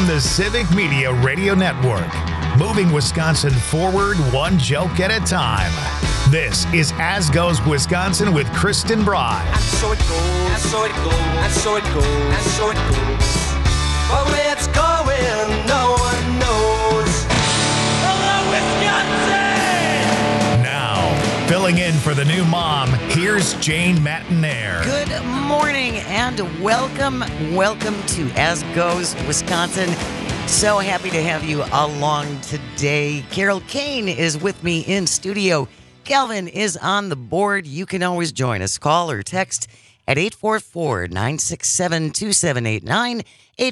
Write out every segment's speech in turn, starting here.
the Civic Media Radio Network, moving Wisconsin forward one joke at a time. This is As Goes Wisconsin with Kristen Bry. And so it goes, and so it goes, and so it goes, and so it goes. But where it's going, no one knows. Hello, Wisconsin! Now, filling in for the new mom, here's Jane Matinaire. Good morning and welcome to As Goes Wisconsin. So happy to have you along today. Carol Kane is with me in studio. Calvin is on the board. You can always join us. Call or text at 844-967-2789,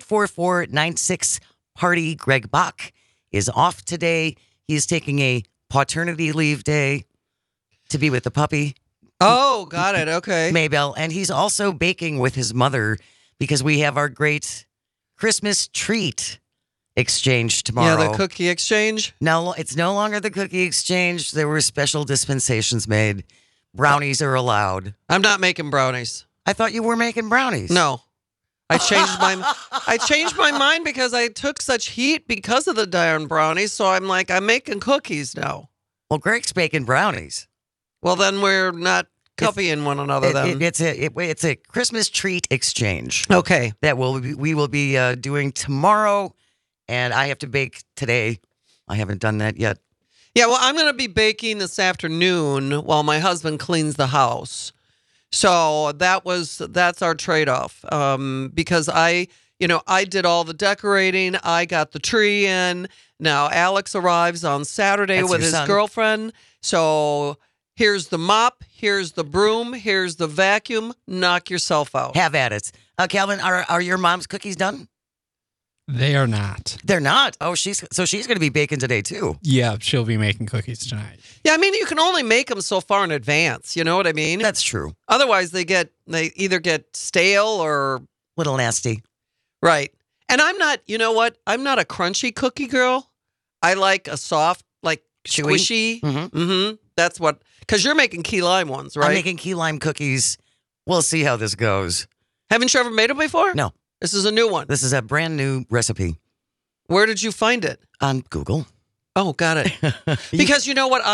844-96-PARTY. Greg Bach is off today. He's taking a paternity leave day to be with the puppy. Oh, got it. Okay. Maybell. And he's also baking with his mother because we have our great Christmas treat exchange tomorrow. Yeah, the cookie exchange. No, it's no longer the cookie exchange. There were special dispensations made. Brownies are allowed. I'm not making brownies. I thought you were making brownies. No. I changed my mind because I took such heat because of the darn brownies. So I'm making cookies now. Well, Greg's baking brownies. Well, then we're not copying one another. Then It's a Christmas treat exchange okay. that we will be doing tomorrow, and I have to bake today. I haven't done that yet. Yeah, well, I'm going to be baking this afternoon while my husband cleans the house. So that's our trade-off. Because I did all the decorating. I got the tree in. Now Alex arrives on Saturday That's with your his son. girlfriend. So here's the mop. Here's the broom. Here's the vacuum. Knock yourself out. Have at it. Calvin, are your mom's cookies done? They are not. They're not. Oh, she's going to be baking today too. Yeah, she'll be making cookies tonight. Yeah, I mean, you can only make them so far in advance. You know what I mean? That's true. Otherwise, they either get stale or Little nasty. right. And I'm not. You know what? I'm not a crunchy cookie girl. I like a soft, like Chewy? squishy. Mm-hmm. Mm-hmm. That's what. Because you're making key lime ones, right? I'm making key lime cookies. We'll see how this goes. Haven't you ever made them before? No. This is a new one. This is a brand new recipe Where did you find it? on Google. Oh, got it. Because you know what?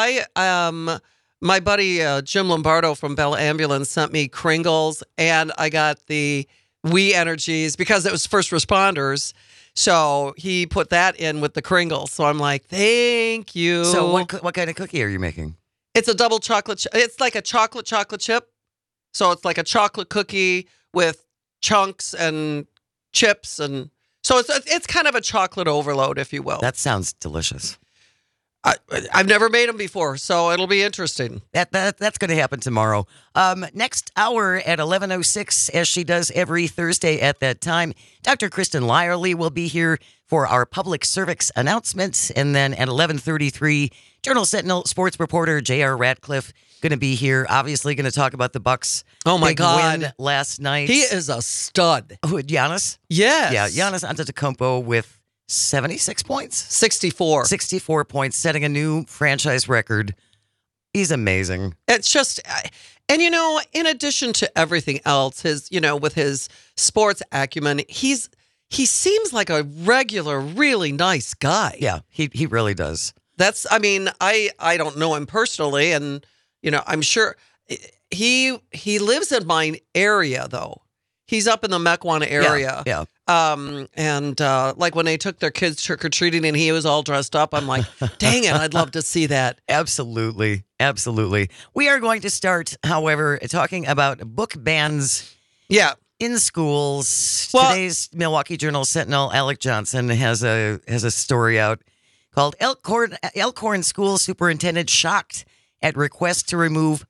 My buddy Jim Lombardo from Bell Ambulance sent me Kringles, and I got the We Energies because it was first responders. So he put that in with the Kringles. So I'm like, thank you. So what kind of cookie are you making? It's a double chocolate. It's like a chocolate chip. So it's like a chocolate cookie with chunks and chips, and so it's kind of a chocolate overload, if you will. That sounds delicious. I've never made them before, so it'll be interesting. That's going to happen tomorrow. Next hour at 11:06, as she does every Thursday at that time, Dr. Kristen Lyerly will be here for our public service announcements. And then at 11:33, Journal Sentinel sports reporter J.R. Ratcliffe going to be here. Obviously going to talk about the Bucks' Oh, my big God. win last night. He is a stud. Who, Giannis? Yes. Yeah, Giannis Antetokounmpo with 76 points? 64. 64 points, setting a new franchise record. He's amazing. It's just, and in addition to everything else, with his sports acumen, he seems like a regular, really nice guy. Yeah, he really does. I don't know him personally, and I'm sure he lives in my area though. He's up in the Mequon area. Yeah. And like when they took their kids trick-or-treating and he was all dressed up, I'm like, dang it, I'd love to see that. Absolutely. We are going to start, however, talking about book bans Yeah. in schools. Well- Today's Milwaukee Journal Sentinel, Alec Johnson, has a story out called Elkhorn School Superintendent Shocked at Request to Remove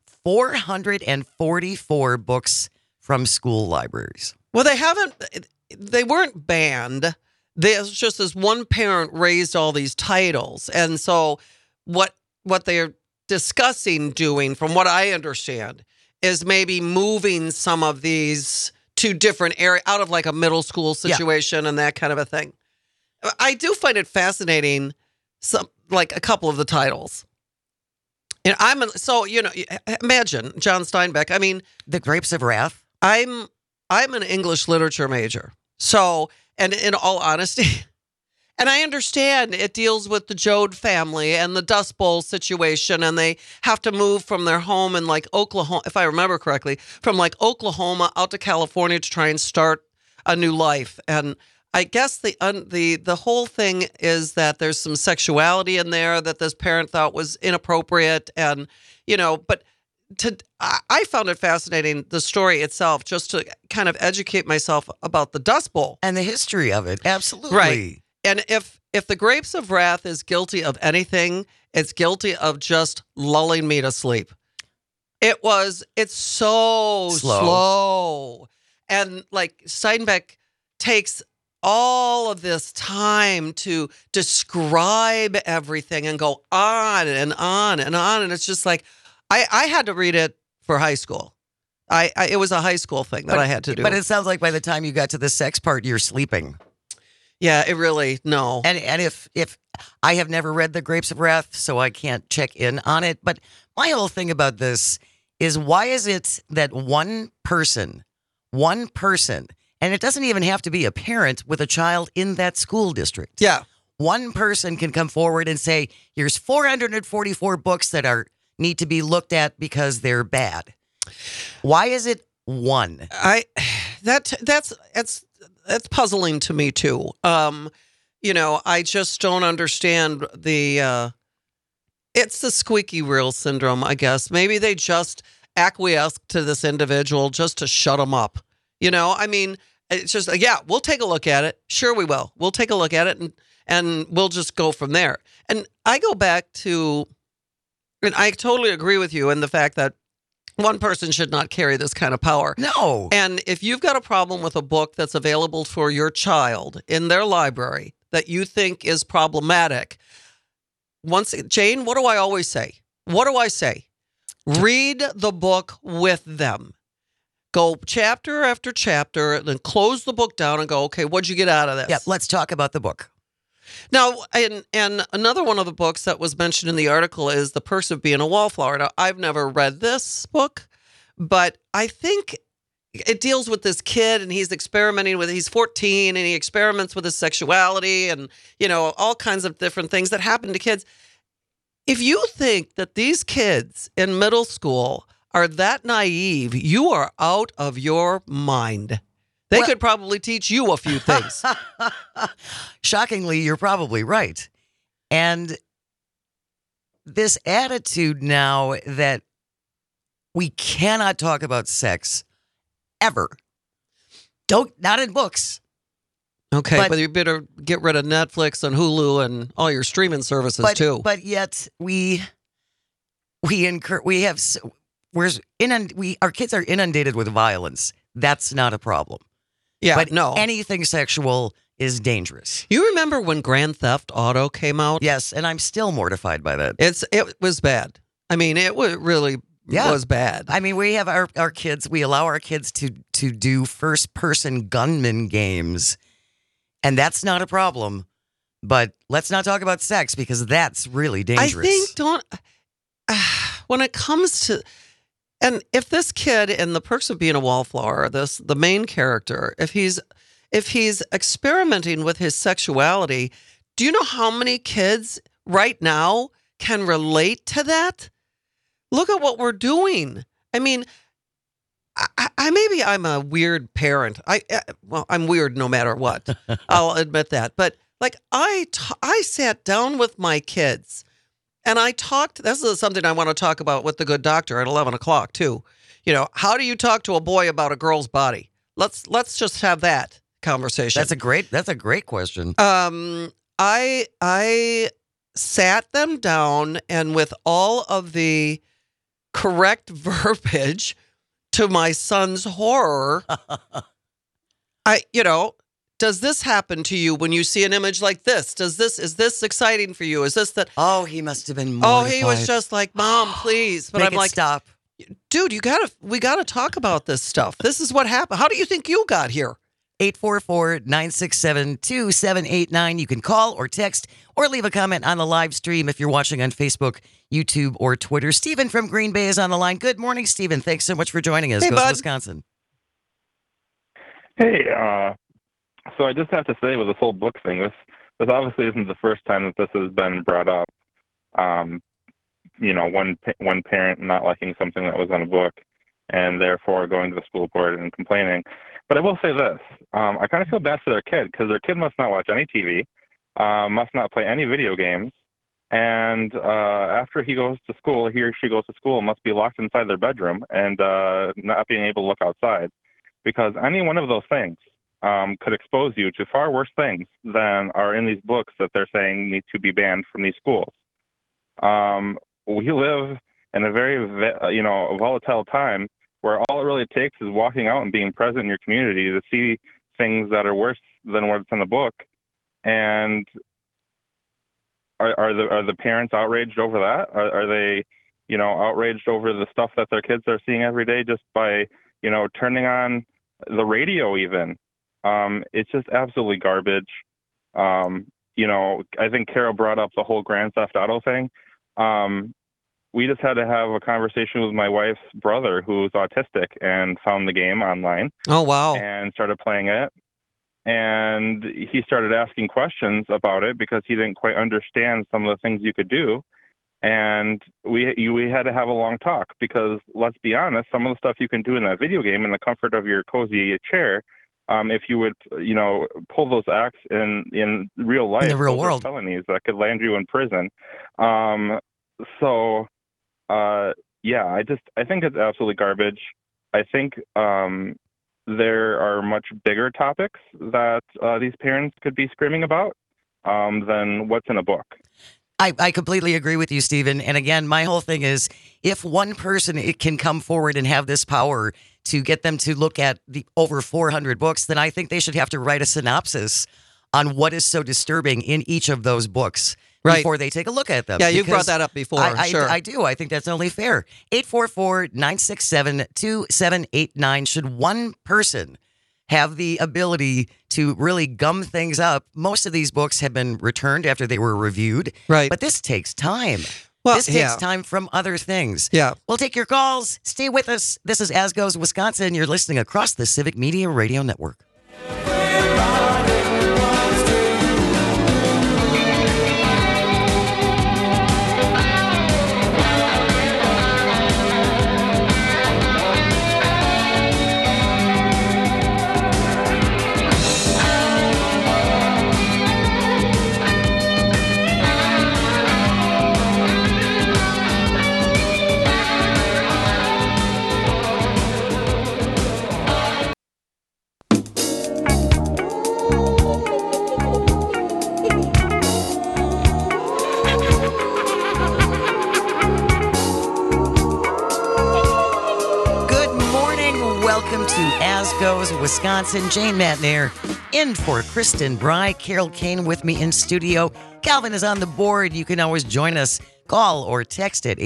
444 Books from School Libraries. Well, they weren't banned. There's just this one parent raised all these titles. And so what they're discussing doing, from what I understand, is maybe moving some of these to different areas, out of like a middle school situation and that kind of a thing. I do find it fascinating, like a couple of the titles. And imagine John Steinbeck. I mean, The Grapes of Wrath. I'm an English literature major. So, and in all honesty, And I understand it deals with the Jode family and the Dust Bowl situation, and they have to move from their home in like Oklahoma, if I remember correctly, from like Oklahoma out to California to try and start a new life. And I guess the whole thing is that there's some sexuality in there that this parent thought was inappropriate, and but I found it fascinating, the story itself, just to kind of educate myself about the Dust Bowl And the history of it. Absolutely. Right. And if the Grapes of Wrath is guilty of anything, it's guilty of just lulling me to sleep. It's so slow. And like Steinbeck takes all of this time to describe everything and go on and on and on. And it's just like, I had to read it for high school. It was a high school thing that I had to do. But it sounds like by the time you got to the sex part, you're sleeping. Yeah, it really, no. And if I have never read The Grapes of Wrath, so I can't check in on it. But my whole thing about this is, why is it that one person, and it doesn't even have to be a parent with a child in that school district. Yeah. One person can come forward and say, here's 444 books that need to be looked at because they're bad. Why is it one? That's puzzling to me too. I just don't understand it's the squeaky wheel syndrome, I guess. Maybe they just acquiesce to this individual just to shut them up. I mean, it's just, yeah, we'll take a look at it. Sure, we will. We'll take a look at it and we'll just go from there. And I go back to, and I totally agree with you in the fact that one person should not carry this kind of power. No. And if you've got a problem with a book that's available for your child in their library that you think is problematic, Jane, what do I always say? What do I say? Read the book with them. Go chapter after chapter, then close the book down and go, okay, what'd you get out of this? Yeah, let's talk about the book. Now, and another one of the books that was mentioned in the article is The Perks of Being a Wallflower. Now, I've never read this book, but I think it deals with this kid, and he's 14, and he experiments with his sexuality and, all kinds of different things that happen to kids. If you think that these kids in middle school are that naive, you are out of your mind. They could probably teach you a few things. Shockingly, you're probably right. And this attitude now that we cannot talk about sex ever. Not in books. Okay, but you better get rid of Netflix and Hulu and all your streaming services too. But yet our kids are inundated with violence. That's not a problem. Yeah, but no. Anything sexual is dangerous. You remember when Grand Theft Auto came out? Yes, and I'm still mortified by that. It was bad. I mean, it really was bad. I mean, we have our kids. We allow our kids to do first-person gunman games, and that's not a problem. But let's not talk about sex because that's really dangerous. I think when it comes to. And if this kid in The Perks of Being a Wallflower, the main character, if he's experimenting with his sexuality, do you know how many kids right now can relate to that? Look at what we're doing. I mean, maybe I'm a weird parent. I'm weird no matter what. I'll admit that. But like I sat down with my kids. And I talked, this is something I want to talk about with the good doctor at 11 o'clock too. How do you talk to a boy about a girl's body? Let's just have that conversation. That's a great question. I sat them down, and with all of the correct verbiage, to my son's horror, does this happen to you when you see an image like this? Is this exciting for you? Is this that? Oh, he must have been mortified. Oh, he was just like, Mom, please. But Make I'm it like, stop. Dude, we gotta talk about this stuff. This is what happened. How do you think you got here? 844-967-2789. You can call or text or leave a comment on the live stream if you're watching on Facebook, YouTube, or Twitter. Stephen from Green Bay is on the line. Good morning, Stephen. Thanks so much for joining us. Hey, Goes bud. Wisconsin. Hey, so I just have to say with this whole book thing, this this obviously isn't the first time that this has been brought up. One parent not liking something that was on a book, and therefore going to the school board and complaining. But I will say this: I kind of feel bad for their kid, because their kid must not watch any TV, must not play any video games, and after he goes to school, he or she goes to school, must be locked inside their bedroom and not being able to look outside, because any one of those things could expose you to far worse things than are in these books that they're saying need to be banned from these schools. We live in a very, volatile time where all it really takes is walking out and being present in your community to see things that are worse than what's in the book. And are the parents outraged over that? Are they, outraged over the stuff that their kids are seeing every day just by, turning on the radio even? It's just absolutely garbage. I think Carol brought up the whole Grand Theft Auto thing. We just had to have a conversation with my wife's brother, who's autistic, and found the game online. Oh, wow. And started playing it. And he started asking questions about it because he didn't quite understand some of the things you could do. And we had to have a long talk, because let's be honest, some of the stuff you can do in that video game in the comfort of your cozy chair, if you would, pull those acts in real life, in the real world, felonies that could land you in prison. I think it's absolutely garbage. I think there are much bigger topics that these parents could be screaming about than what's in a book. I completely agree with you, Stephen. And again, my whole thing is, if one person can come forward and have this power to get them to look at the over 400 books, then I think they should have to write a synopsis on what is so disturbing in each of those books before they take a look at them. Yeah, you brought that up before. Sure. I do. I think that's only fair. 844-967-2789. Should one person have the ability to really gum things up? Most of these books have been returned after they were reviewed. Right. But this takes time. Well, this takes time from other things. Yeah. We'll take your calls. Stay with us. This is As Goes Wisconsin. You're listening across the Civic Media Radio Network. Welcome to As Goes Wisconsin. Jane Matnair in for Kristen Bry. Carol Kane with me in studio. Calvin is on the board. You can always join us. Call or text at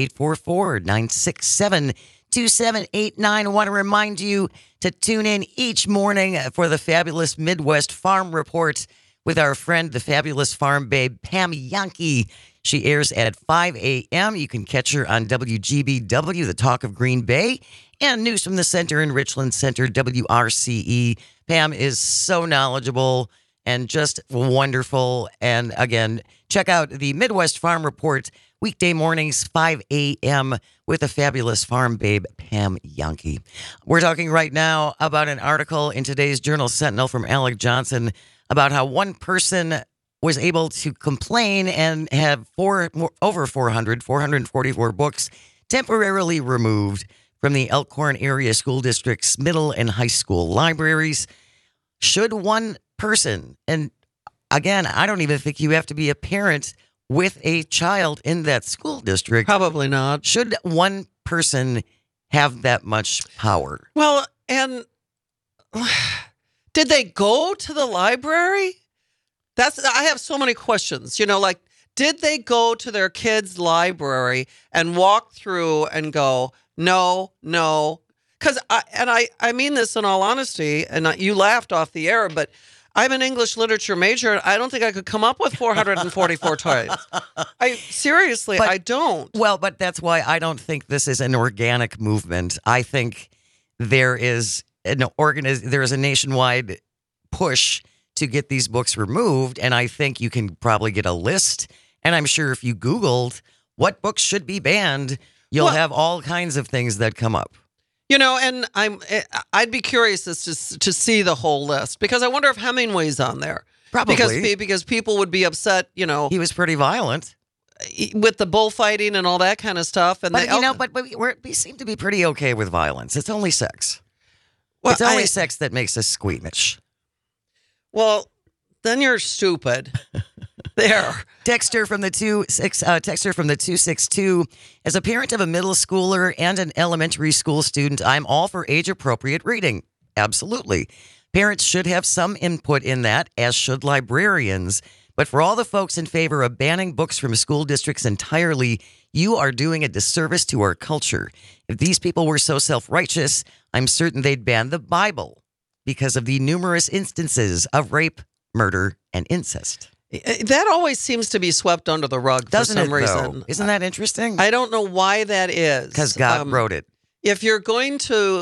844-967-2789. Want to remind you to tune in each morning for the fabulous Midwest Farm Report with our friend, the fabulous farm babe, Pam Yankee. She airs at 5 a.m. You can catch her on WGBW, the Talk of Green Bay, and News from the Center in Richland Center, WRCE. Pam is so knowledgeable and just wonderful. And again, check out the Midwest Farm Report weekday mornings, 5 a.m. with the fabulous farm babe, Pam Yankee. We're talking right now about an article in today's Journal Sentinel from Alec Johnson about how one person was able to complain and have over 444 books temporarily removed from the Elkhorn Area School District's middle and high school libraries. Should one person, and again, I don't even think you have to be a parent with a child in that school district. Probably not. Should one person have that much power? Well, and did they go to the library? I have so many questions, like, did they go to their kids' library and walk through and go, no? Because I mean this in all honesty, and you laughed off the air, but I'm an English literature major, and I don't think I could come up with 444 titles. I don't. Well, but that's why I don't think this is an organic movement. I think there is a nationwide push to get these books removed. And I think you can probably get a list. And I'm sure if you Googled what books should be banned, you'll have all kinds of things that come up. You know, and I'd be curious as to see the whole list, because I wonder if Hemingway's on there. Probably. Because people would be upset, you know, He was pretty violent. with the bullfighting and all that kind of stuff. And But, we seem to be pretty okay with violence. It's only sex. Well, It's only sex that makes us squeamish. Well, then you're stupid. There. Texter from the 262. As a parent of a middle schooler and an elementary school student, I'm all for age-appropriate reading. Absolutely. Parents should have some input in that, as should librarians. But for all the folks in favor of banning books from school districts entirely, you are doing a disservice to our culture. If these people were so self-righteous, I'm certain they'd ban the Bible because of the numerous instances of rape, murder, and incest. That always seems to be swept under the rug for some reason. Isn't that interesting? I don't know why that is. Because God wrote it. If you're gonna do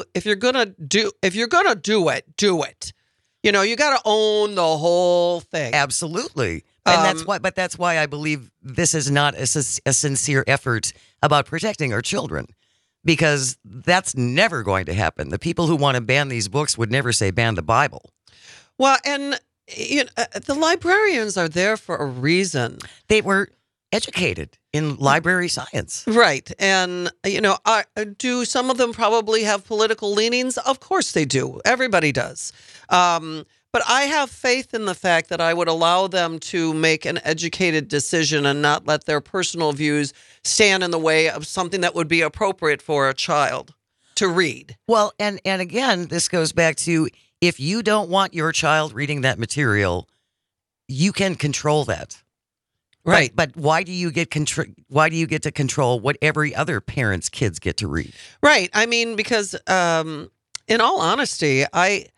it, do it. You know, you got to own the whole thing. Absolutely. And that's why I believe this is not a sincere effort about protecting our children, because that's never going to happen. The people who want to ban these books would never say ban the Bible. Well, and the librarians are there for a reason. They were educated in library science. Right. And, you know, do some of them probably have political leanings? Of course they do. Everybody does. But I have faith in the fact that I would allow them to make an educated decision and not let their personal views stand in the way of something that would be appropriate for a child to read. Well, and again, this goes back to, if you don't want your child reading that material, you can control that. Right. But why do you get to control what every other parent's kids get to read? Right. I mean, because in all honesty,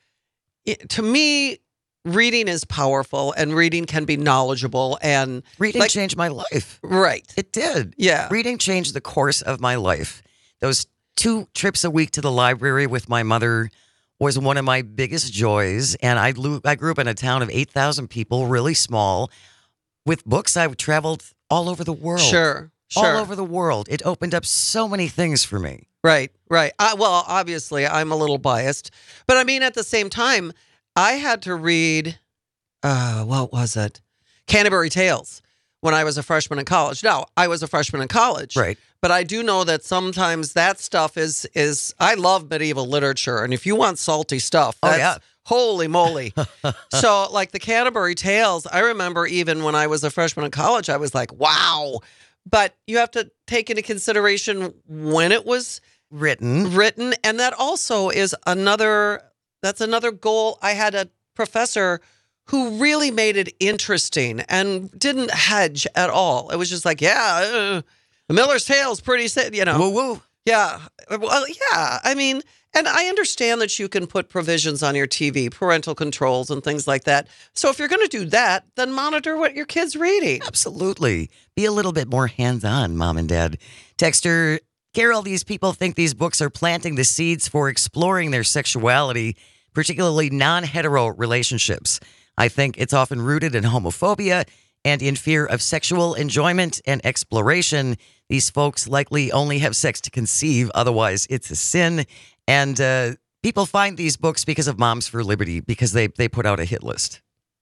to me, reading is powerful, and reading can be knowledgeable, and Reading changed my life. Right. It did. Yeah. Reading changed the course of my life. Those 2 trips a week to the library with my mother was one of my biggest joys. And I grew up in a town of 8,000 people, really small. With books, I traveled all over the world. Sure. All over the world. It opened up so many things for me. Right. Well, obviously, I'm a little biased. But I mean, at the same time, I had to read, what was it? Canterbury Tales when I was a freshman in college. Now, I was a freshman in college. Right. But I do know that sometimes that stuff is I love medieval literature. And if you want salty stuff, that's holy moly. So like the Canterbury Tales, I remember even when I was a freshman in college, I was like, wow. But you have to take into consideration when it was Written. And that also is another goal. I had a professor who really made it interesting and didn't hedge at all. It was just like, the Miller's Tale's pretty, you know. Woo woo. Yeah. Well, yeah. I mean, and I understand that you can put provisions on your TV, parental controls and things like that. So if you're going to do that, then monitor what your kid's reading. Absolutely. Be a little bit more hands-on, Mom and Dad. Texter, Carol, these people think these books are planting the seeds for exploring their sexuality, particularly non-hetero relationships. I think it's often rooted in homophobia and in fear of sexual enjoyment and exploration. These folks likely only have sex to conceive, otherwise it's a sin. And people find these books because of Moms for Liberty, because they put out a hit list.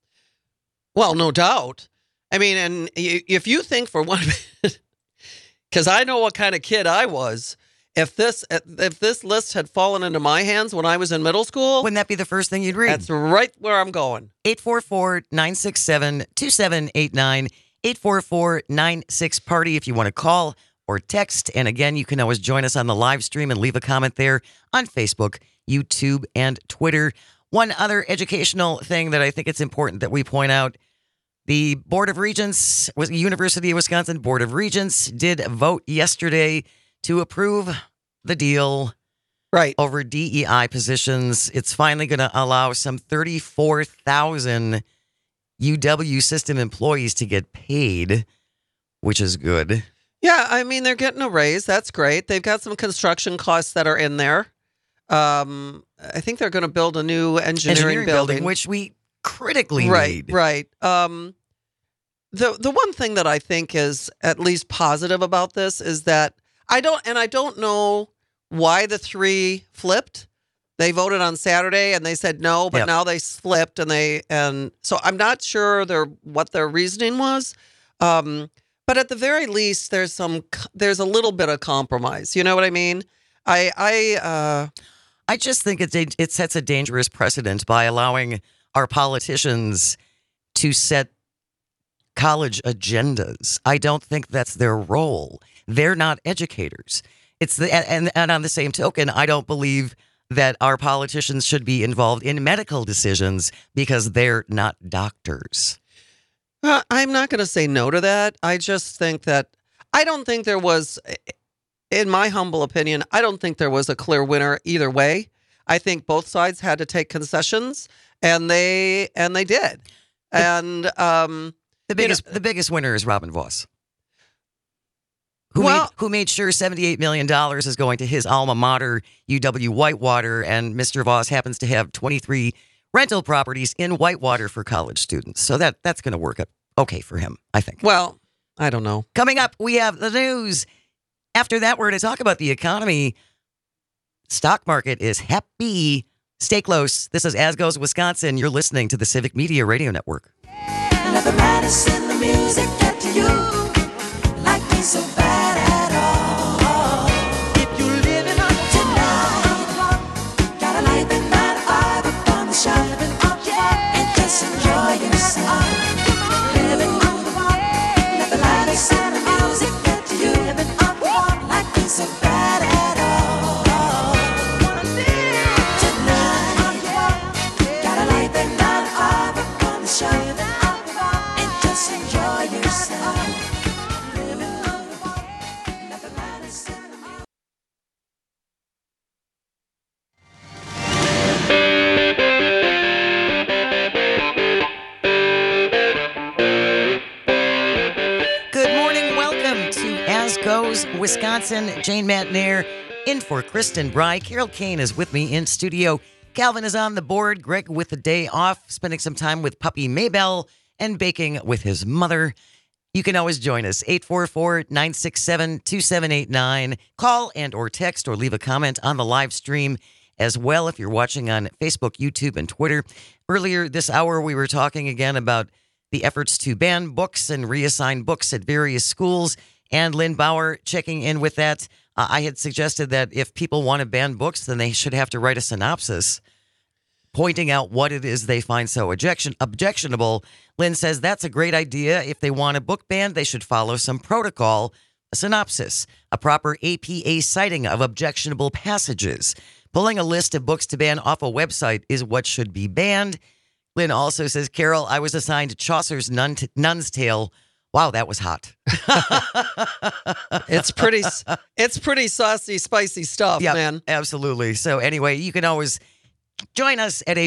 Well, no doubt. I mean, and if you think for one minute, because I know what kind of kid I was, if this list had fallen into my hands when I was in middle school, Wouldn't that be the first thing you'd read? that's right where I'm going. 844-967-2789, 844-96-PARTY if you want to call or text. And again, you can always join us on the live stream and leave a comment there on Facebook, YouTube, and Twitter. One other educational thing that I think it's important that we point out, the Board of Regents, University of Wisconsin Board of Regents, did vote yesterday to approve the deal Right. over DEI positions. It's finally going to allow some 34,000 UW system employees to get paid, which is good. Yeah, I mean, they're getting a raise. That's great. They've got some construction costs that are in there. I think they're going to build a new engineering building. Which we critically Right, need. right. The one thing that I think is at least positive about this is that I don't know why the three flipped. They voted on Saturday and they said no, but Yep. now they flipped and so I'm not sure what their reasoning was. But at the very least, there's a little bit of compromise. You know what I mean? I just think it sets a dangerous precedent by allowing our politicians to set college agendas. I don't think that's their role. They're not educators. And on the same token, I don't believe that our politicians should be involved in medical decisions because they're not doctors. I'm not going to say no to that. I just think that I don't think there was, in my humble opinion, I don't think there was a clear winner either way. I think both sides had to take concessions, and they did. And The biggest winner is Robin Voss, who made sure $78 million is going to his alma mater, UW Whitewater, and Mr. Voss happens to have 23 rental properties in Whitewater for college students. So that's going to work out okay for him, I think. Well, I don't know. Coming up, we have the news. After that, we're going to talk about the economy. Stock market is happy. Stay close. This is As Goes Wisconsin. You're listening to the Civic Media Radio Network. Never matters in the music get to you like me so bad at all. If you're living on tonight, got a light that night up on the shelf and just enjoy yourself. Living on the wall, never matters in the music get to you like me so bad at all. Tonight, got a light that night up on the shelf. Just enjoy yourself. Living on the wall, never matters in the music. Good morning. Welcome to As Goes Wisconsin. Jane Matnair in for Kristen Bry. Carol Kane is with me in studio. Calvin is on the board. Greg with the day off, spending some time with puppy Maybell and baking with his mother. You can always join us, 844-967-2789. Call and or text or leave a comment on the live stream as well if you're watching on Facebook, YouTube, and Twitter. Earlier this hour, we were talking again about the efforts to ban books and reassign books at various schools, and Lynn Bauer checking in with that. I had suggested that if people want to ban books, then they should have to write a synopsis pointing out what it is they find so objectionable. Lynn says that's a great idea. If they want a book ban, they should follow some protocol, a synopsis, a proper APA citing of objectionable passages. Pulling a list of books to ban off a website is what should be banned. Lynn also says, Carol, I was assigned Chaucer's Nun's Tale. Wow, that was hot. It's pretty saucy, spicy stuff, Yeah, man. absolutely. So anyway, you can always join us at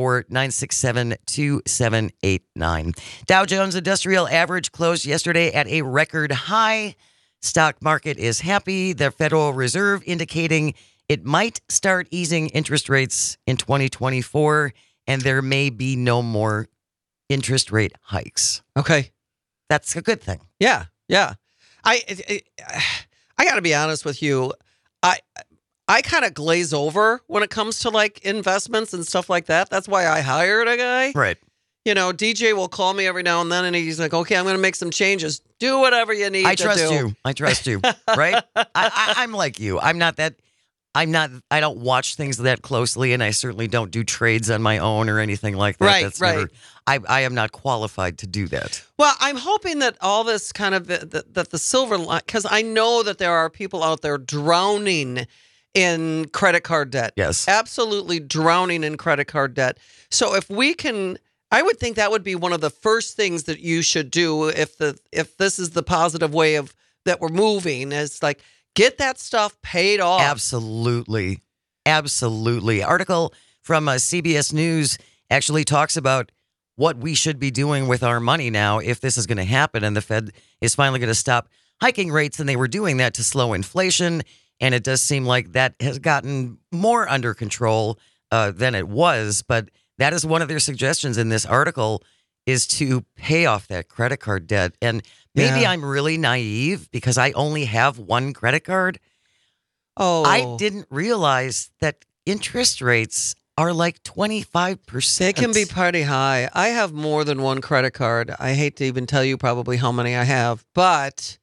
844-967-2789. Dow Jones Industrial Average closed yesterday at a record high. Stock market is happy. The Federal Reserve indicating it might start easing interest rates in 2024, and there may be no more interest rate hikes. Okay. That's a good thing. Yeah. I got to be honest with you. I kind of glaze over when it comes to like investments and stuff like that. That's why I hired a guy. Right. You know, DJ will call me every now and then and he's like, okay, I'm going to make some changes. Do whatever you need I to trust do. you. I trust you. Right? I'm like you. I don't watch things that closely, and I certainly don't do trades on my own or anything like that. Right, right. I am not qualified to do that. Well, I'm hoping that all this kind of, that the silver line, because I know that there are people out there drowning in credit card debt. Yes. Absolutely drowning in credit card debt. So if we can, I would think that would be one of the first things that you should do if this is the positive way of that we're moving, is like get that stuff paid off. Absolutely. Article from CBS News actually talks about what we should be doing with our money now if this is going to happen, and the Fed is finally going to stop hiking rates, and they were doing that to slow inflation, and it does seem like that has gotten more under control than it was, but that is one of their suggestions in this article is to pay off that credit card debt. And maybe Yeah. I'm really naive because I only have one credit card. Oh, I didn't realize that interest rates are like 25%. They can be pretty high. I have more than one credit card. I hate to even tell you probably how many I have, but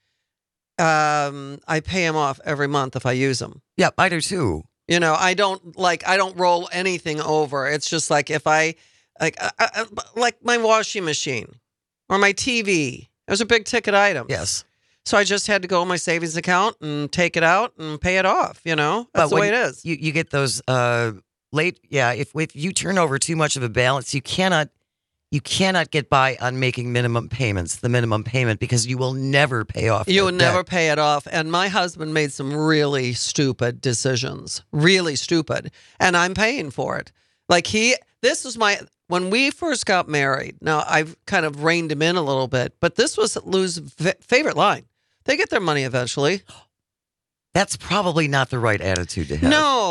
I pay them off every month if I use them. Yeah, I do too. You know, I don't roll anything over. It's just like if I like my washing machine or my TV. Those are big ticket items. Yes. So I just had to go in my savings account and take it out and pay it off. You know, that's the way it is. You get those late. Yeah, if you turn over too much of a balance, you cannot get by on making minimum payments, the minimum payment, because you will never pay off. You that will never debt. pay it off. And my husband made some really stupid decisions, really stupid. And I'm paying for it. Like when we first got married, now I've kind of reined him in a little bit, but this was Lou's favorite line. They get their money eventually. That's probably not the right attitude to have.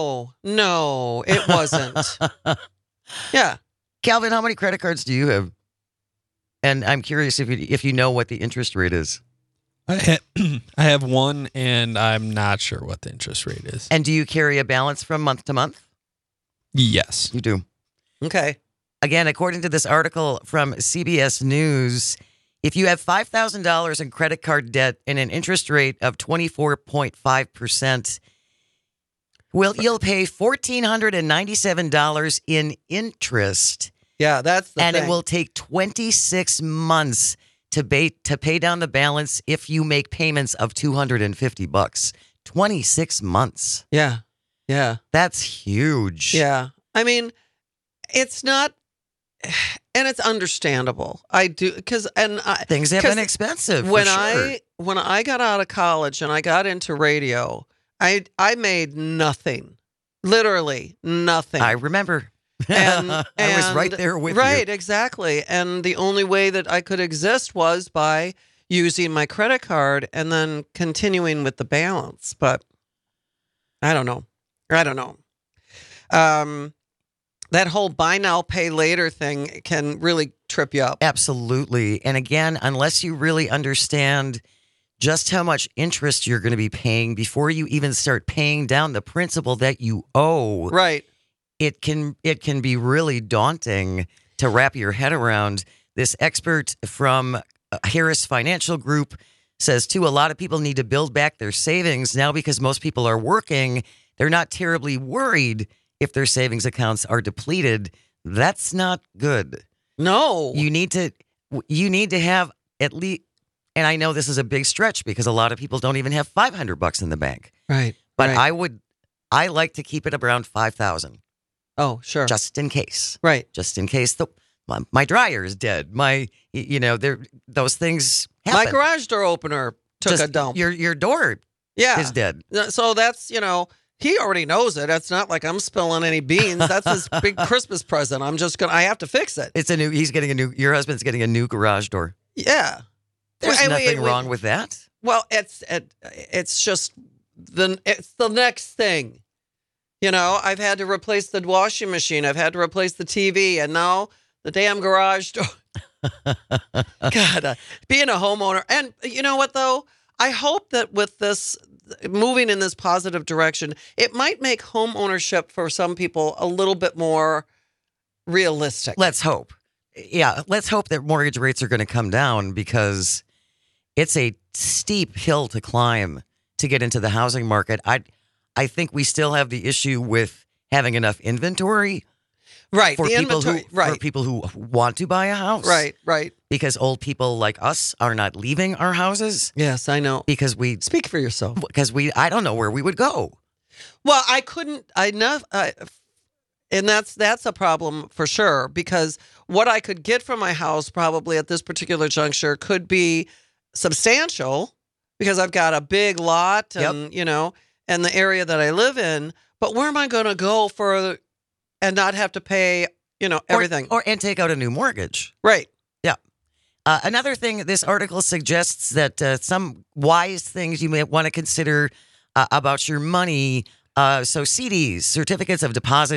No, it wasn't. Yeah. Calvin, how many credit cards do you have? And I'm curious if you know what the interest rate is. I have one, and I'm not sure what the interest rate is. And do you carry a balance from month to month? Yes. You do. Okay. Again, according to this article from CBS News, if you have $5,000 in credit card debt and an interest rate of 24.5%, you'll pay $1,497 in interest, Yeah, that's the and thing. it will take 26 months to pay down the balance if you make payments of $250. 26 months. Yeah. Yeah. That's huge. Yeah. I mean, it's not, and it's understandable. I do, because, Things have been expensive. when for sure. when I got out of college and I got into radio, I made nothing, literally nothing. I remember. And, I was right there with you. Right, exactly. And the only way that I could exist was by using my credit card and then continuing with the balance. But I don't know. That whole buy now, pay later thing can really trip you up. Absolutely. And again, unless you really understand just how much interest you're going to be paying before you even start paying down the principal that you owe, Right. it can be really daunting to wrap your head around. This expert from Harris Financial Group says, too, a lot of people need to build back their savings now because most people are working. They're not terribly worried if their savings accounts are depleted. That's not good. No. You need to have at least, and I know this is a big stretch because a lot of people don't even have $500 in the bank. Right. But right. I like to keep it around 5,000 Oh, sure. just in case. Right. Just in case my dryer is dead. Those things happen. My garage door opener took a dump. Your door Yeah. is dead. So that's, he already knows it. It's not like I'm spilling any beans. That's his big Christmas present. I have to fix it. Your husband's getting a new garage door. Yeah. There's Well, nothing wrong with that. Well, it's just it's the next thing. I've had to replace the washing machine. I've had to replace the TV, and now the damn garage door. God, being a homeowner, and you know what though? I hope that with this moving in this positive direction, it might make home ownership for some people a little bit more realistic. Let's hope. Yeah, let's hope that mortgage rates are going to come down because it's a steep hill to climb to get into the housing market. I think we still have the issue with having enough inventory Right. for The people inventory. who for people who want to buy a house. Right. Because old people like us are not leaving our houses Yes, I know. because Speak for yourself. I don't know where we would go. Well, I couldn't. And that's a problem for sure, because what I could get from my house probably at this particular juncture could be substantial because I've got a big lot and and the area that I live in. But where am I going to go for and not have to pay everything? And take out a new mortgage. Right. Yeah. Another thing, this article suggests that some wise things you may want to consider about your money. So CDs, certificates of deposit,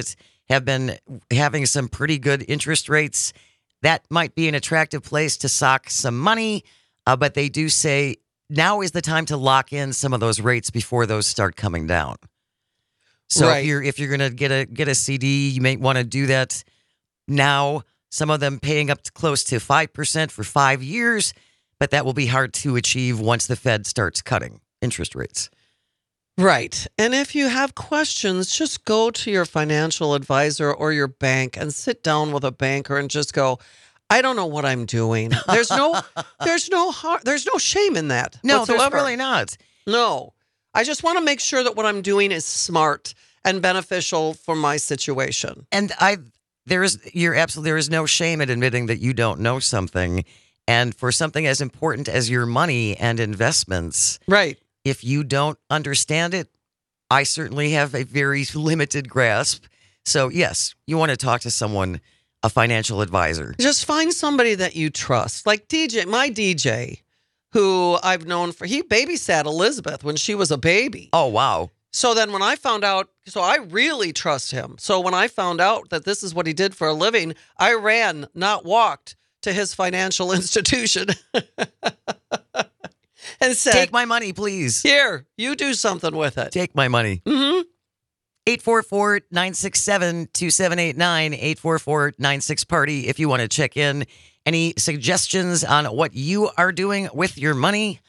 have been having some pretty good interest rates. That might be an attractive place to sock some money, but they do say now is the time to lock in some of those rates before those start coming down. So Right. if you're going to get a CD, you may want to do that now. Some of them paying up to close to 5% for 5 years, but that will be hard to achieve once the Fed starts cutting interest rates. Right. And if you have questions, just go to your financial advisor or your bank and sit down with a banker and just go, I don't know what I'm doing. There's no shame in that. No, there's whatsoever. really not. No. I just want to make sure that what I'm doing is smart and beneficial for my situation. And there is no shame in admitting that you don't know something. And for something as important as your money and investments, Right. if you don't understand it, I certainly have a very limited grasp. So yes, you want to talk to someone, a financial advisor. Just find somebody that you trust. Like my DJ, who I've known he babysat Elizabeth when she was a baby. Oh, wow. So then when I found out, so I really trust him. So when I found out that this is what he did for a living, I ran, not walked, to his financial institution and said, Take my money, please. here, you do something with it. Take my money. Mm-hmm. 844-967-2789, 844-96-PARTY if you want to check in. Any suggestions on what you are doing with your money?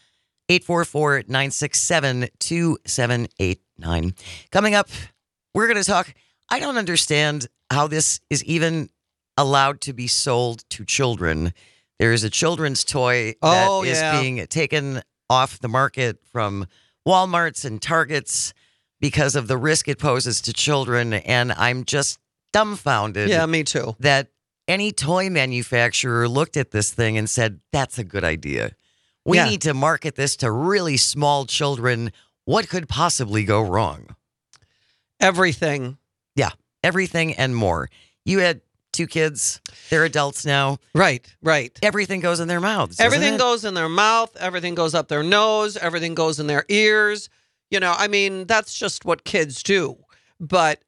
844-967-2789. Coming up, we're going to talk. I don't understand how this is even allowed to be sold to children. There is a children's toy that Oh, is yeah. being taken off the market from Walmarts and Targets because of the risk it poses to children. And I'm just dumbfounded Yeah, me too. that any toy manufacturer looked at this thing and said, that's a good idea. We Yeah. need to market this to really small children. What could possibly go wrong? Everything. Yeah, everything and more. You had 2 kids. They're adults now. Right, right. Everything goes in their mouths. doesn't Everything it? goes in their mouth. Everything goes up their nose. Everything goes in their ears. You know, I mean, that's just what kids do. But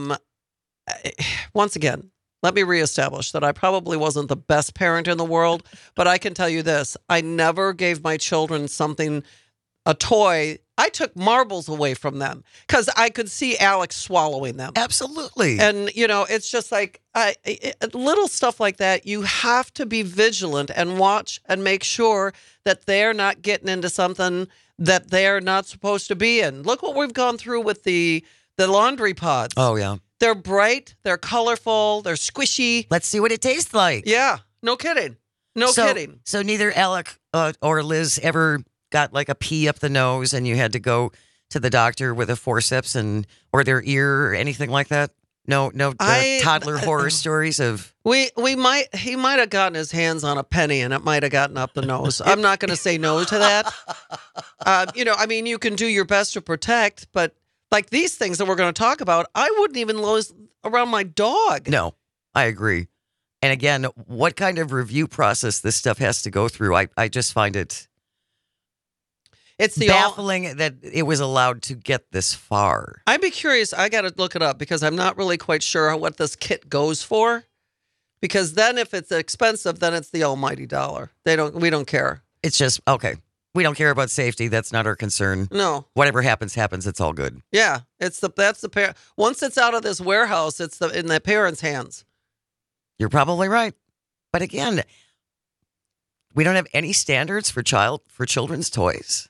once again, let me reestablish that I probably wasn't the best parent in the world, but I can tell you this. I never gave my children a toy. I took marbles away from them because I could see Alex swallowing them. Absolutely. And, you know, it's just like little stuff like that. You have to be vigilant and watch and make sure that they're not getting into something that they're not supposed to be in. Look what we've gone through with the laundry pods. Oh, yeah. They're bright, they're colorful, they're squishy. Let's see what it tastes like. Yeah, no kidding. No kidding. So neither Alec or Liz ever got like a pee up the nose and you had to go to the doctor with a forceps or their ear or anything like that? No, toddler horror stories of... He might have gotten his hands on a penny and it might have gotten up the nose. I'm not going to say no to that. You know, I mean, you can do your best to protect, but like these things that we're going to talk about, I wouldn't even lose around my dog. No, I agree. And again, what kind of review process this stuff has to go through, I just find it It's the baffling that it was allowed to get this far. I'd be curious. I got to look it up because I'm not really quite sure what this kit goes for. Because then if it's expensive, then it's the almighty dollar. We don't care. It's just, okay, we don't care about safety. That's not our concern. No. Whatever happens, it's all good. Yeah. That's the parent. Once it's out of this warehouse, it's in the parents' hands. You're probably right. But again, we don't have any standards for children's toys.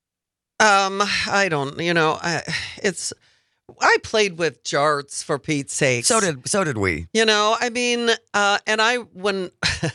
I don't, I played with jarts for Pete's sake. So did we. You know, I mean, and when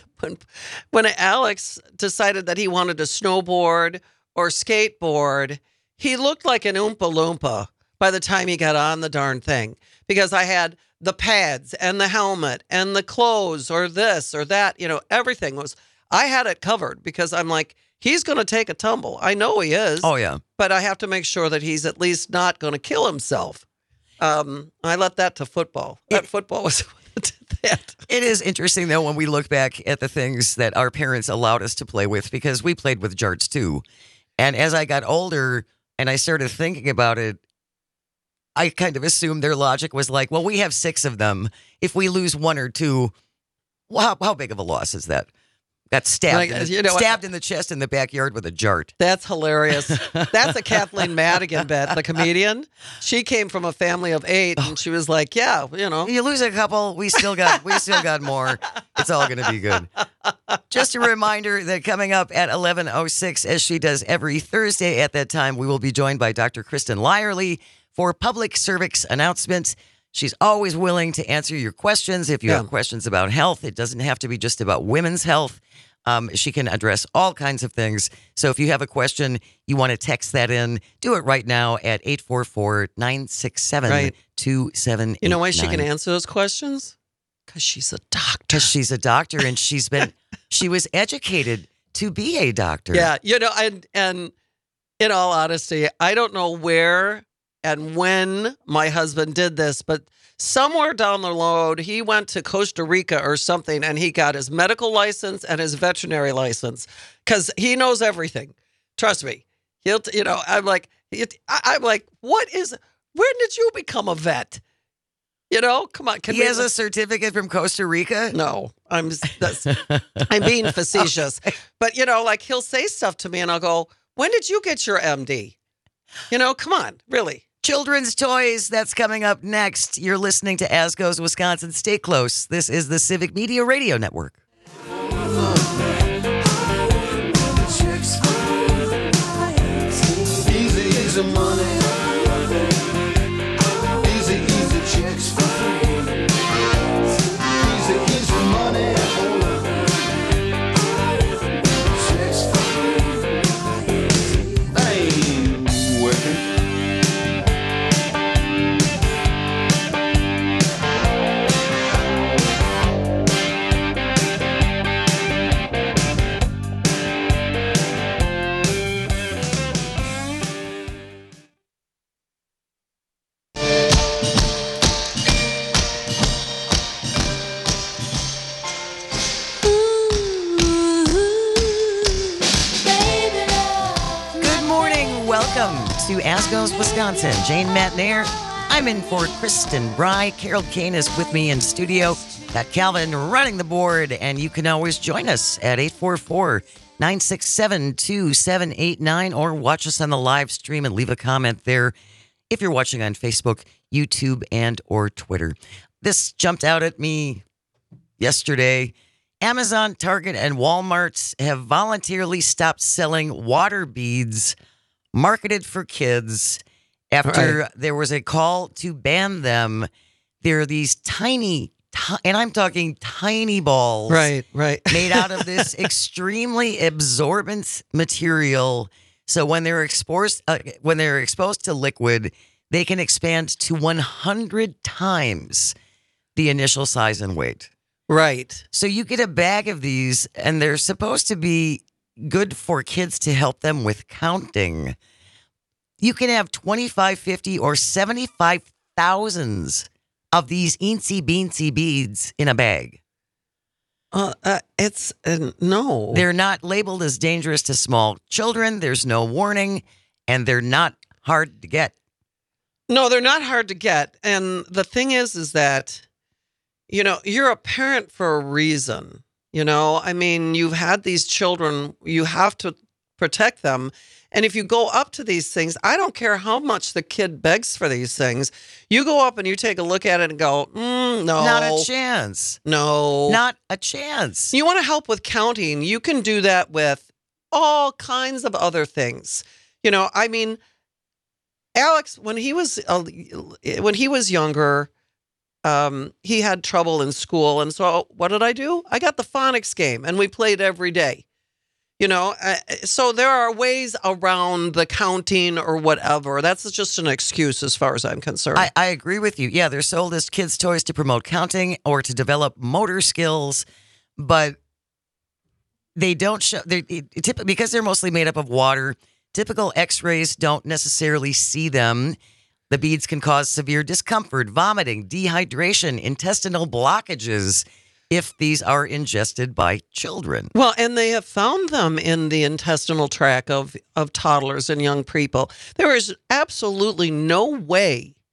Alex decided that he wanted to snowboard or skateboard, he looked like an Oompa Loompa by the time he got on the darn thing. Because I had the pads and the helmet and the clothes or this or that, everything I had it covered because I'm like, he's going to take a tumble. I know he is. Oh, yeah. But I have to make sure that he's at least not going to kill himself. I let that to football. Football was that. It is interesting, though, when we look back at the things that our parents allowed us to play with, because we played with jarts, too. And as I got older and I started thinking about it, I kind of assumed their logic was like, well, we have 6 of them. If we lose 1 or 2, well, how big of a loss is that? Got stabbed, stabbed in the chest in the backyard with a jart. That's hilarious. That's a Kathleen Madigan bit, the comedian. She came from a family of 8, and she was like, "Yeah, you lose a couple, we still got more. It's all going to be good." Just a reminder that coming up at 11:06, as she does every Thursday at that time, we will be joined by Dr. Kristen Lyerly for public service announcements. She's always willing to answer your questions. If you have questions about health, it doesn't have to be just about women's health. She can address all kinds of things. So if you have a question, you want to text that in, do it right now at 844-967-2789. You know why she can answer those questions? Because she's a doctor. Because she's a doctor, and she was educated to be a doctor. Yeah, and in all honesty, I don't know where and when my husband did this, but somewhere down the road, he went to Costa Rica or something, and he got his medical license and his veterinary license because he knows everything. Trust me. I'm like, where did you become a vet? Come on. He has a certificate from Costa Rica? No, I'm being facetious. But, he'll say stuff to me, and I'll go, when did you get your MD? Come on, really. Children's toys, that's coming up next. You're listening to As Goes Wisconsin. Stay close. This is the Civic Media Radio Network. Easy money. Easy chicks for free. Easy money. Chicks for free. They ain't working. To As Goes Wisconsin. Jane Matnair. I'm in for Kristen Bry. Carol Kane is with me in studio. Got Calvin running the board, and you can always join us at 844-967-2789 or watch us on the live stream and leave a comment there if you're watching on Facebook, YouTube, and or Twitter. This jumped out at me yesterday. Amazon, Target, and Walmart have voluntarily stopped selling water beads marketed for kids after there was a call to ban them. They're these tiny, and I'm talking tiny balls, right, made out of this extremely absorbent material. So when they're exposed to liquid, they can expand to 100 times the initial size and weight. Right. So you get a bag of these, and they're supposed to be good for kids to help them with counting. You can have 25, 50, or 75 thousands of these eensy-beensy beads in a bag. It's no. They're not labeled as dangerous to small children. There's no warning, and they're not hard to get. No, they're not hard to get. And the thing is that, you're a parent for a reason. I mean, you've had these children, you have to protect them. And if you go up to these things, I don't care how much the kid begs for these things. You go up and you take a look at it and go, no. Not a chance. No. Not a chance. You want to help with counting, you can do that with all kinds of other things. I mean, Alex, when he was younger, he had trouble in school. And so what did I do? I got the phonics game, and we played every day. So there are ways around the counting or whatever. That's just an excuse as far as I'm concerned. I agree with you. Yeah, they're sold as kids' toys to promote counting or to develop motor skills, but they don't show, because they're mostly made up of water, typical x-rays don't necessarily see them. The beads can cause severe discomfort, vomiting, dehydration, intestinal blockages if these are ingested by children. Well, and they have found them in the intestinal tract of toddlers and young people. There is absolutely no way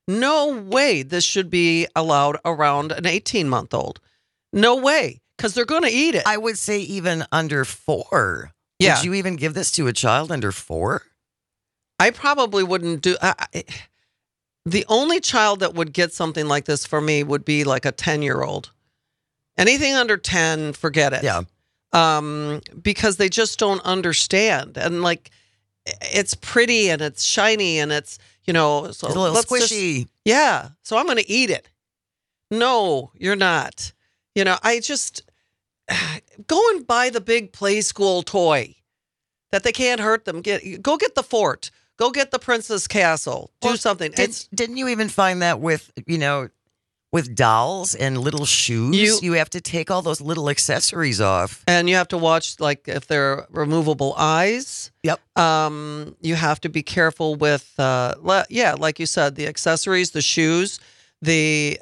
no way this should be allowed around an 18-month-old. No way, because they're going to eat it. I would say even under 4. Yeah. Would you even give this to a child under 4? I probably wouldn't do. The only child that would get something like this for me would be like a 10-year-old. Anything under 10, forget it. Yeah. Because they just don't understand. And like, it's pretty and it's shiny and it's, so It's a little squishy. yeah. So I'm going to eat it. No, you're not. I just go and buy the big Play School toy that they can't hurt them. Go get the fort. Go get the Princess Castle. Do something. Didn't you even find that with, with dolls and little shoes? You have to take all those little accessories off. And you have to watch, like, if they're removable eyes. Yep. You have to be careful with, like you said, the accessories, the shoes, the,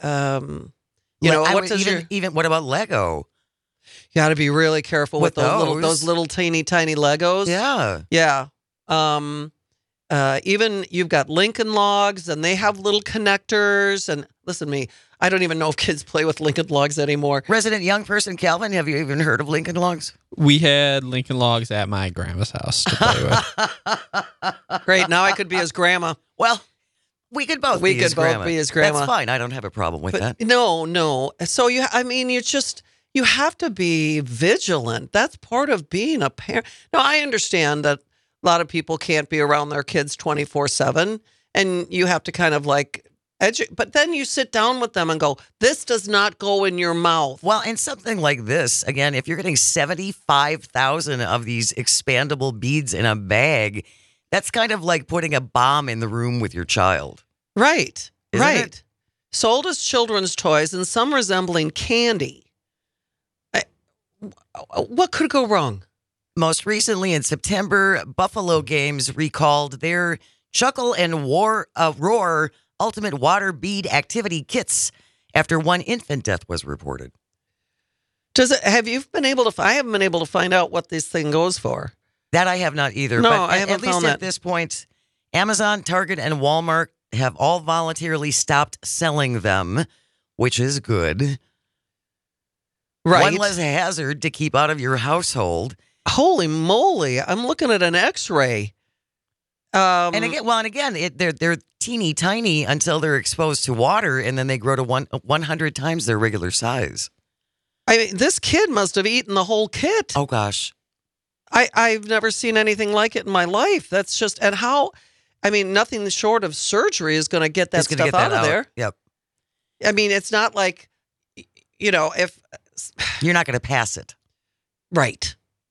what about Lego? You got to be really careful with those little teeny tiny Legos. Yeah. Yeah. Even you've got Lincoln Logs, and they have little connectors. And listen to me, I don't even know if kids play with Lincoln Logs anymore. Resident young person Calvin, have you even heard of Lincoln Logs? We had Lincoln Logs at my grandma's house to play with. Great. Now I could be his grandma. Well, we could both be his grandma. That's fine. I don't have a problem with that. No. So you have to be vigilant. That's part of being a parent. Now, I understand that a lot of people can't be around their kids 24/7, and you have to kind of like but then you sit down with them and go, this does not go in your mouth. Well, and something like this, again, if you're getting 75,000 of these expandable beads in a bag, that's kind of like putting a bomb in the room with your child. Right. Isn't right. it? Sold as children's toys and some resembling candy. What could go wrong? Most recently in September, Buffalo Games recalled their Chuckle and Roar Ultimate Water Bead Activity Kits after one infant death was reported. Have you been able to? I haven't been able to find out what this thing goes for. That I have not either. No, but I haven't at least found at that. this point, Amazon, Target, and Walmart have all voluntarily stopped selling them, which is good. Right. One less hazard to keep out of your household. Holy moly! I'm looking at an X-ray. And again, they're teeny tiny until they're exposed to water, and then they grow to 100 times their regular size. I mean, this kid must have eaten the whole kit. Oh gosh, I've never seen anything like it in my life. That's just nothing short of surgery is going to get that It's gonna stuff get that out of there. Yep, I mean, it's not like, if you're not going to pass it. right.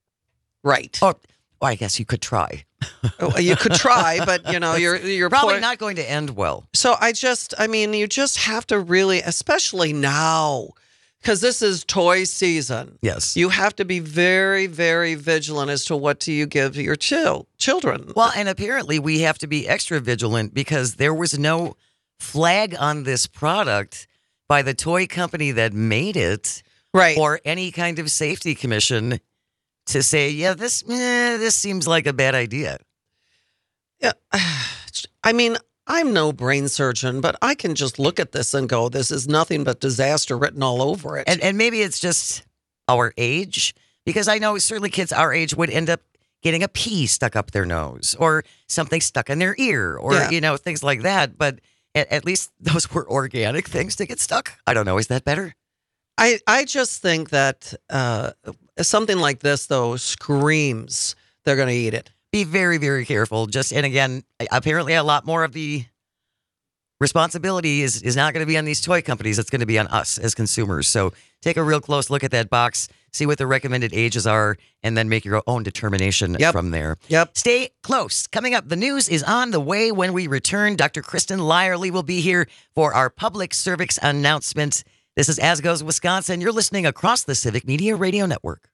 Oh, I guess you could try. Well, you could try, but you're Probably not going to end well. So you just have to really, especially now, because this is toy season. Yes. You have to be very, very vigilant as to what do you give to your children. Well, and apparently we have to be extra vigilant because there was no flag on this product by the toy company that made it, right. or any kind of safety commission to say, yeah, this seems like a bad idea. Yeah. I mean, I'm no brain surgeon, but I can just look at this and go, this is nothing but disaster written all over it. And maybe it's just our age, because I know certainly kids our age would end up getting a pea stuck up their nose or something stuck in their ear or, things like that. But at least those were organic things to get stuck. I don't know. Is that better? I just think that something like this, though, screams they're going to eat it. Be very, very careful. And again, apparently a lot more of the responsibility is not going to be on these toy companies. It's going to be on us as consumers. So take a real close look at that box, see what the recommended ages are, and then make your own determination from there. Yep. Stay close. Coming up, the news is on the way. When we return, Dr. Kristen Lyerly will be here for our public service announcement. This is As Goes Wisconsin. You're listening across the Civic Media Radio Network.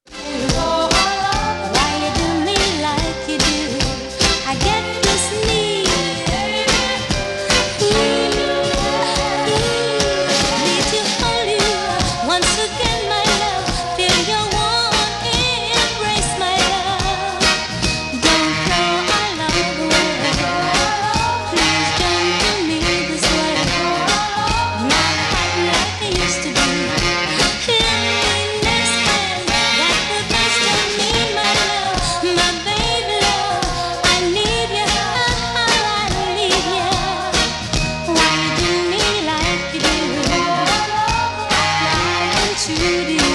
Why you do me like you do? I get this need. Need to hold you once again, my love. Feel your warm embrace, my love. Don't go all over. Please don't do me this way. Judy.